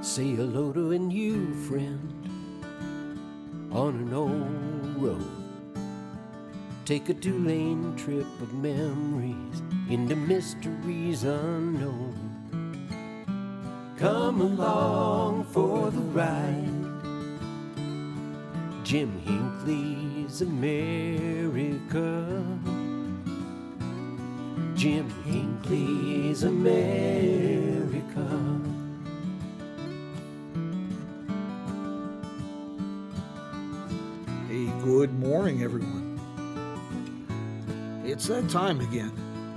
Say hello to a new friend on an old road. Take a two-lane trip of memories into mysteries unknown. Come along for the ride. Jim Hinckley's America. Jim Hinckley's America. Hey, good morning, everyone. It's that time again.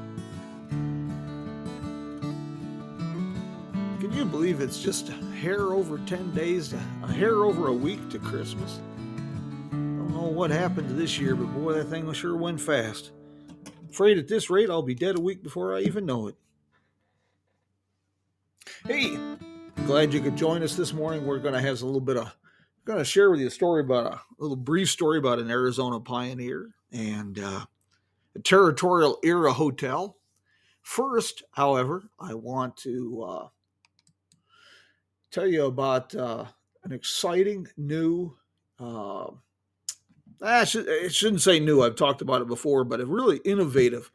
Can you believe it's just a hair over 10 days, a hair over a week to Christmas? Don't know what happened this year, but boy, that thing sure went fast. Afraid at this rate I'll be dead a week before I even know it. Hey, glad you could join us this morning. We're going to have going to share with you a little brief story about an Arizona pioneer and a territorial era hotel. First, however, I want to tell you about an exciting new, I shouldn't say new, I've talked about it before, but a really innovative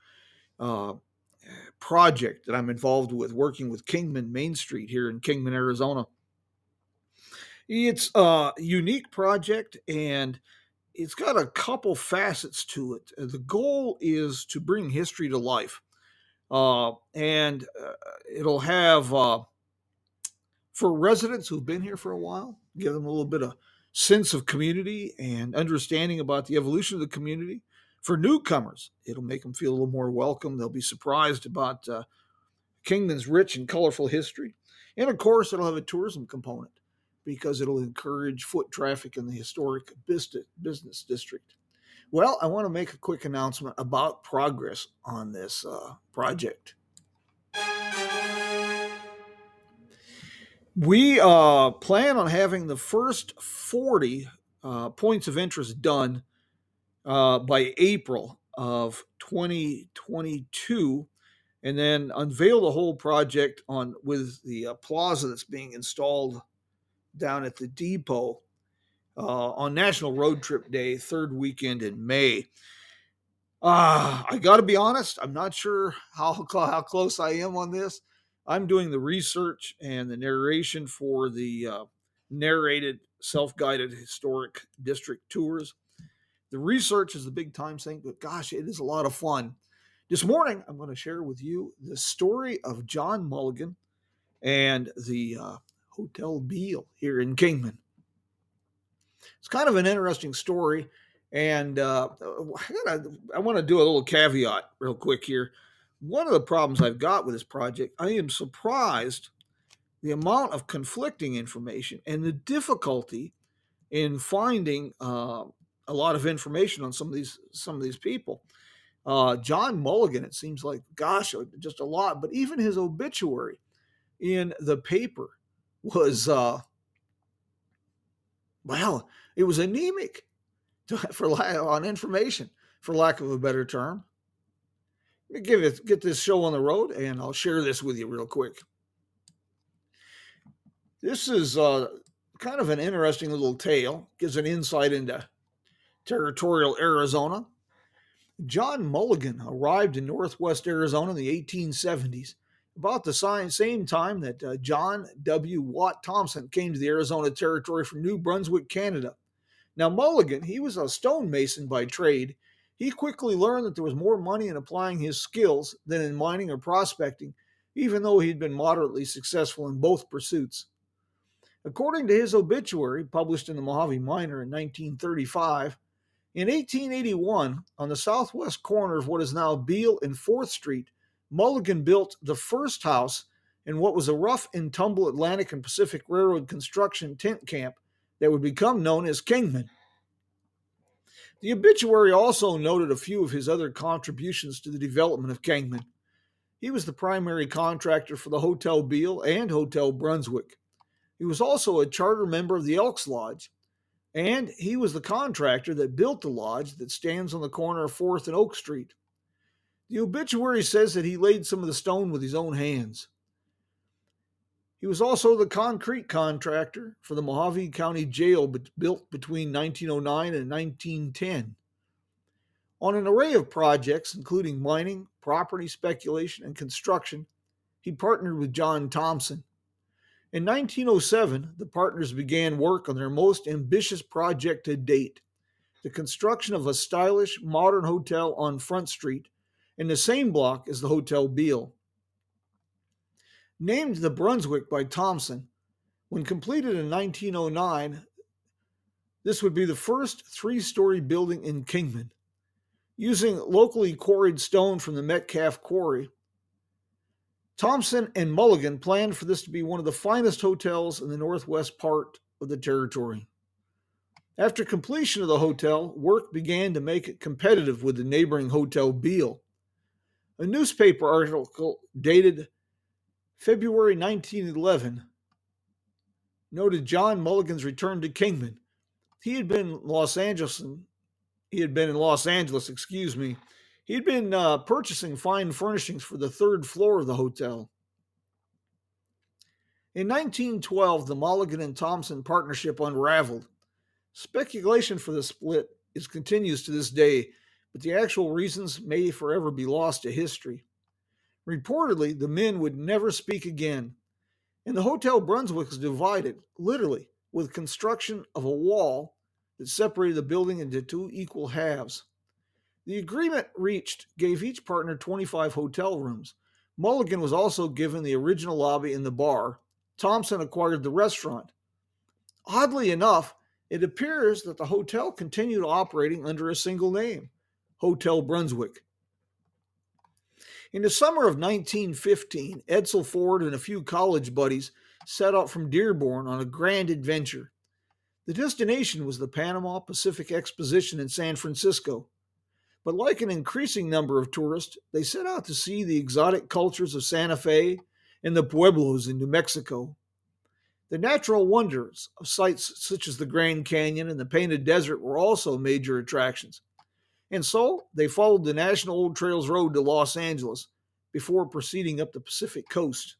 project that I'm involved with, working with Kingman Main Street here in Kingman, Arizona. It's a unique project and it's got a couple facets to it. The goal is to bring history to life. And it'll have, for residents who've been here for a while, give them a little bit of sense of community and understanding about the evolution of the community. For newcomers, it'll make them feel a little more welcome. They'll be surprised about Kingman's rich and colorful history. And of course, it'll have a tourism component because it'll encourage foot traffic in the historic business district. Well, I want to make a quick announcement about progress on this project. We plan on having the first 40 points of interest done by April of 2022, and then unveil the whole project with the plaza that's being installed down at the depot on National Road Trip Day, third weekend in May. I got to be honest, I'm not sure how close I am on this. I'm doing the research and the narration for the narrated self-guided historic district tours. The research is the big time thing, but gosh, it is a lot of fun. This morning, I'm going to share with you the story of John Mulligan and the Hotel Beale here in Kingman. It's kind of an interesting story, and I want to do a little caveat real quick here. One of the problems I've got with this project, I am surprised the amount of conflicting information and the difficulty in finding a lot of information on some of these people. John Mulligan, it seems like, gosh, just a lot. But even his obituary in the paper was, it was anemic on information, for lack of a better term. Let me get this show on the road, and I'll share this with you real quick. This is kind of an interesting little tale. Gives an insight into territorial Arizona. John Mulligan arrived in northwest Arizona in the 1870s, about the same time that John W. Watt Thompson came to the Arizona Territory from New Brunswick, Canada. Now, Mulligan, he was a stonemason by trade. He quickly learned that there was more money in applying his skills than in mining or prospecting, even though he'd been moderately successful in both pursuits. According to his obituary, published in the Mojave Miner in 1935, in 1881, on the southwest corner of what is now Beale and 4th Street, Mulligan built the first house in what was a rough and tumble Atlantic and Pacific Railroad construction tent camp that would become known as Kingman. The obituary also noted a few of his other contributions to the development of Kingman. He was the primary contractor for the Hotel Beale and Hotel Brunswick. He was also a charter member of the Elks Lodge, and he was the contractor that built the lodge that stands on the corner of 4th and Oak Street. The obituary says that he laid some of the stone with his own hands. He was also the concrete contractor for the Mojave County Jail built between 1909 and 1910. On an array of projects, including mining, property speculation, and construction, he partnered with John Thompson. In 1907, the partners began work on their most ambitious project to date, the construction of a stylish, modern hotel on Front Street in the same block as the Hotel Beale. Named the Brunswick by Thompson, when completed in 1909, this would be the first three-story building in Kingman. Using locally quarried stone from the Metcalf Quarry, Thompson and Mulligan planned for this to be one of the finest hotels in the northwest part of the territory. After completion of the hotel, work began to make it competitive with the neighboring Hotel Beale. A newspaper article dated February 1911 noted John Mulligan's return to Kingman. He had been in Los Angeles. He'd been purchasing fine furnishings for the third floor of the hotel. In 1912, the Mulligan and Thompson partnership unraveled. Speculation for the split continues to this day, but the actual reasons may forever be lost to history. Reportedly, the men would never speak again, and the Hotel Brunswick was divided, literally, with construction of a wall that separated the building into two equal halves. The agreement reached gave each partner 25 hotel rooms. Mulligan was also given the original lobby and the bar. Thompson acquired the restaurant. Oddly enough, it appears that the hotel continued operating under a single name, Hotel Brunswick. In the summer of 1915, Edsel Ford and a few college buddies set out from Dearborn on a grand adventure. The destination was the Panama Pacific Exposition in San Francisco. But like an increasing number of tourists, they set out to see the exotic cultures of Santa Fe and the pueblos in New Mexico. The natural wonders of sites such as the Grand Canyon and the Painted Desert were also major attractions. And so they followed the National Old Trails Road to Los Angeles before proceeding up the Pacific coast.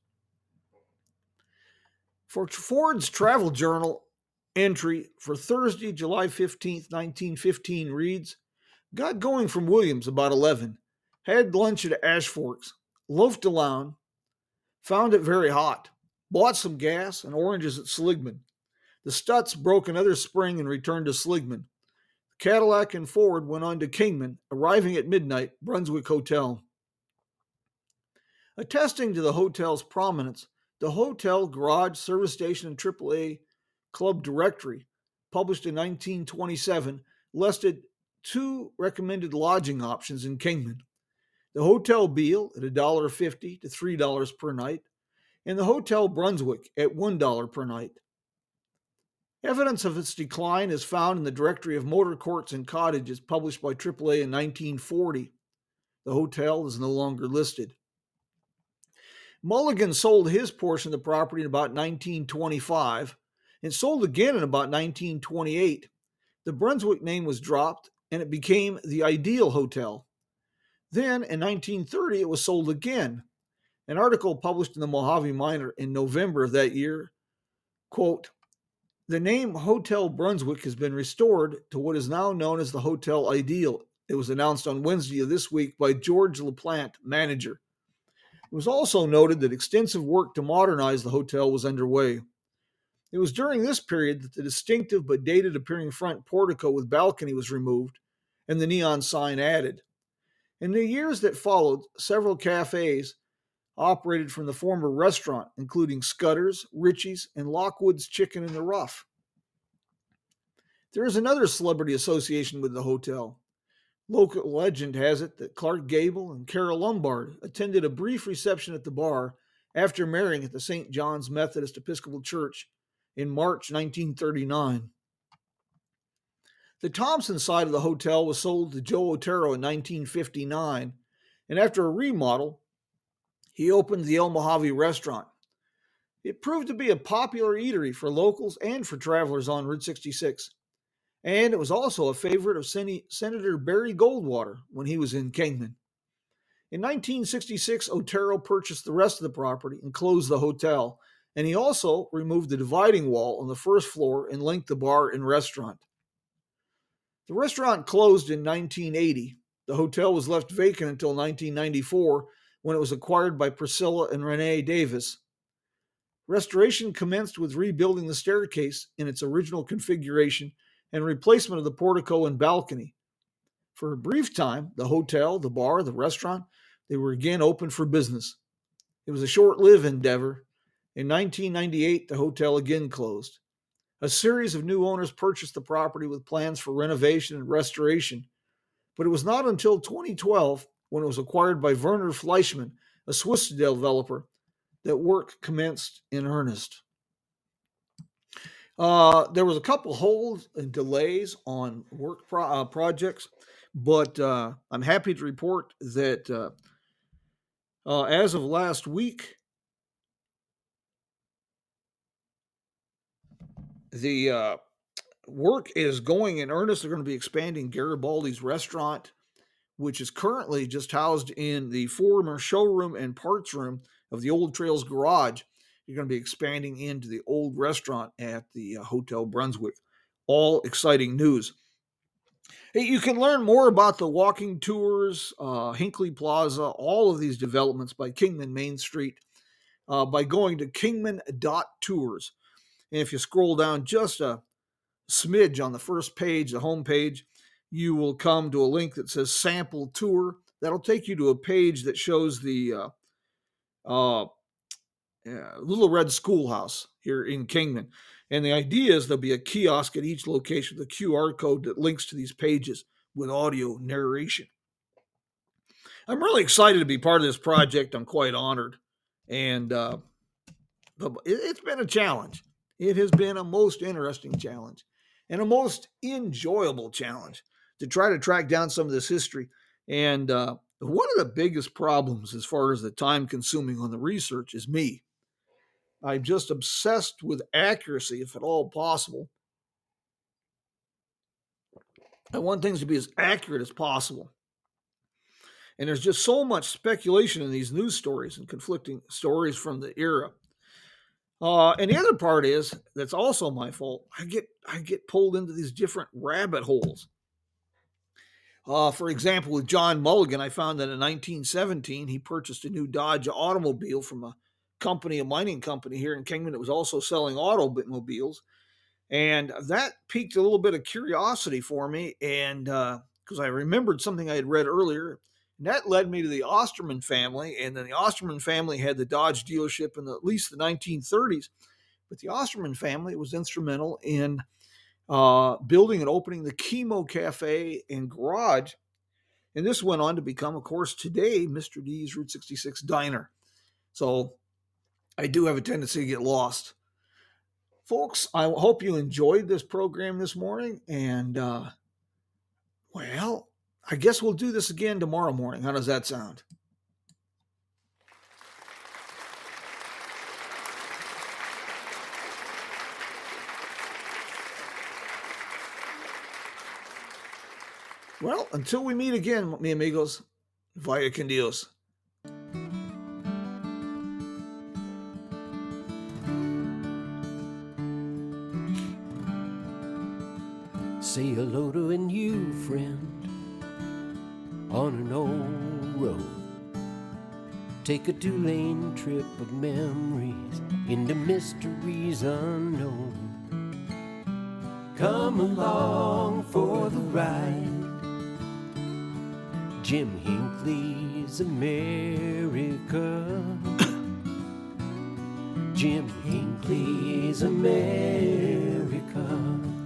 For Ford's travel journal entry for Thursday, July 15th, 1915 reads, "Got going from Williams about 11. Had lunch at Ash Forks. Loafed around. Found it very hot. Bought some gas and oranges at Seligman. The Stutz broke another spring and returned to Seligman. Cadillac and Ford went on to Kingman, arriving at midnight, Brunswick Hotel." Attesting to the hotel's prominence, the Hotel, Garage, Service Station, and AAA Club Directory, published in 1927, listed two recommended lodging options in Kingman: the Hotel Beale at $1.50 to $3 per night, and the Hotel Brunswick at $1 per night. Evidence of its decline is found in the Directory of Motor Courts and Cottages published by AAA in 1940. The hotel is no longer listed. Mulligan sold his portion of the property in about 1925 and sold again in about 1928. The Brunswick name was dropped and it became the Ideal Hotel. Then in 1930 it was sold again. An article published in the Mojave Miner in November of that year, quote, "The name Hotel Brunswick has been restored to what is now known as the Hotel Ideal. It was announced on Wednesday of this week by George LaPlante, manager. It was also noted that extensive work to modernize the hotel was underway. It was during this period that the distinctive but dated appearing front portico with balcony was removed and the neon sign added. In the years that followed, several cafes operated from the former restaurant, including Scudder's, Richie's, and Lockwood's Chicken in the Rough. There is another celebrity association with the hotel. Local legend has it that Clark Gable and Carol Lombard attended a brief reception at the bar after marrying at the St. John's Methodist Episcopal Church in March 1939. The Thompson side of the hotel was sold to Joe Otero in 1959, and after a remodel, he opened the El Mojave restaurant. It proved to be a popular eatery for locals and for travelers on Route 66. And it was also a favorite of Senator Barry Goldwater when he was in Kingman. In 1966, Otero purchased the rest of the property and closed the hotel, and he also removed the dividing wall on the first floor and linked the bar and restaurant. The restaurant closed in 1980. The hotel was left vacant until 1994 when it was acquired by Priscilla and Renee Davis. Restoration commenced with rebuilding the staircase in its original configuration and replacement of the portico and balcony. For a brief time, the hotel, the bar, the restaurant, they were again open for business. It was a short-lived endeavor. In 1998, the hotel again closed. A series of new owners purchased the property with plans for renovation and restoration, but it was not until 2012, when it was acquired by Werner Fleischmann, a Swiss developer, that work commenced in earnest. There was a couple holds and delays on work projects, but I'm happy to report that as of last week, the work is going in earnest. They're going to be expanding Garibaldi's restaurant, which is currently just housed in the former showroom and parts room of the Old Trails Garage. You're going to be expanding into the old restaurant at the Hotel Brunswick. All exciting news. Hey, you can learn more about the walking tours, Hinckley Plaza, all of these developments by Kingman Main Street by going to kingman.tours. And if you scroll down just a smidge on the first page, the home page, you will come to a link that says sample tour. That'll take you to a page that shows the Little Red Schoolhouse here in Kingman. And the idea is there'll be a kiosk at each location with a QR code that links to these pages with audio narration. I'm really excited to be part of this project. I'm quite honored. And it's been a challenge. It has been a most interesting challenge and a most enjoyable challenge to try to track down some of this history. And one of the biggest problems as far as the time consuming on the research is me. I'm just obsessed with accuracy, if at all possible. I want things to be as accurate as possible. And there's just so much speculation in these news stories and conflicting stories from the era. And the other part is, that's also my fault, I get pulled into these different rabbit holes. For example, with John Mulligan, I found that in 1917, he purchased a new Dodge automobile from a mining company here in Kingman that was also selling automobiles. And that piqued a little bit of curiosity for me. And because I remembered something I had read earlier, and that led me to the Osterman family. And then the Osterman family had the Dodge dealership in at least the 1930s. But the Osterman family was instrumental in building and opening the Chemo Cafe and Garage. And this went on to become, of course, today, Mr. D's Route 66 Diner. So I do have a tendency to get lost. Folks, I hope you enjoyed this program this morning. And, well, I guess we'll do this again tomorrow morning. How does that sound? Well, until we meet again, mi amigos, vaya con Dios. Say hello to a new friend on an old road. Take a 2-lane trip of memories into mysteries unknown. Come along for the ride. Jim Hinckley's America. Jim Hinckley's America.